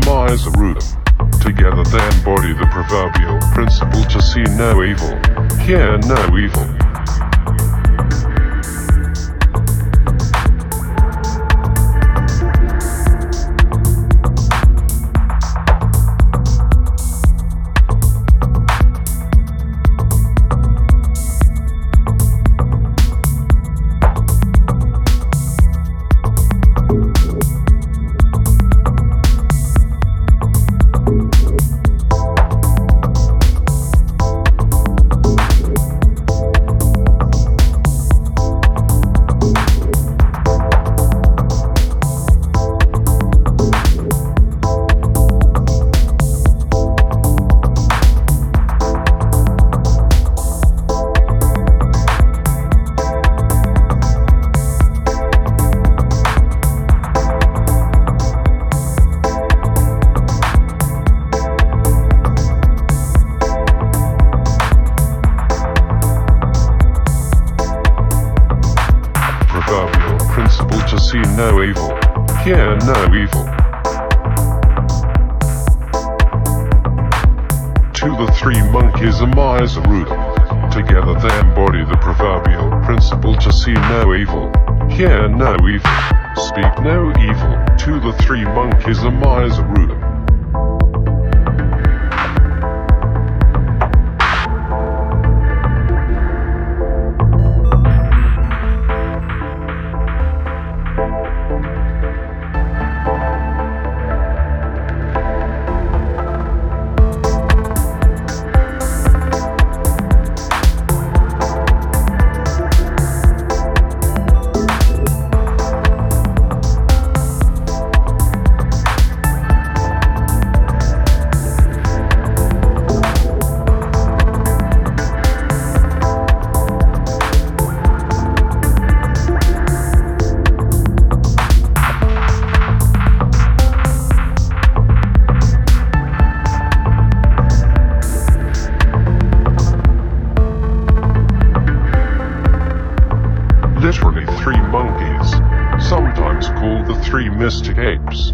Maya Zarudam. Together they embody the proverbial principle to see no evil, hear no evil. Principle to see no evil, hear no evil. To the three monkeys and Maya Zarudam. Together they embody the proverbial principle to see no evil, hear no evil, speak no evil. To the three monkeys and Maya Zarudam. Literally three monkeys, sometimes called the three mystic apes.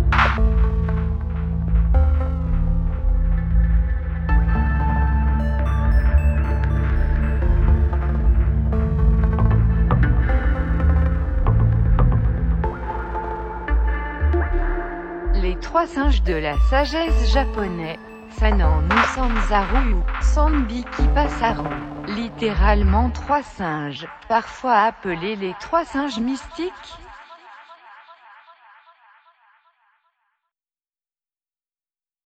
Les trois singes de la sagesse japonais, Sanan no Sanzaru ou Sanbiki Pasaru, littéralement trois singes, parfois appelés les trois singes mystiques.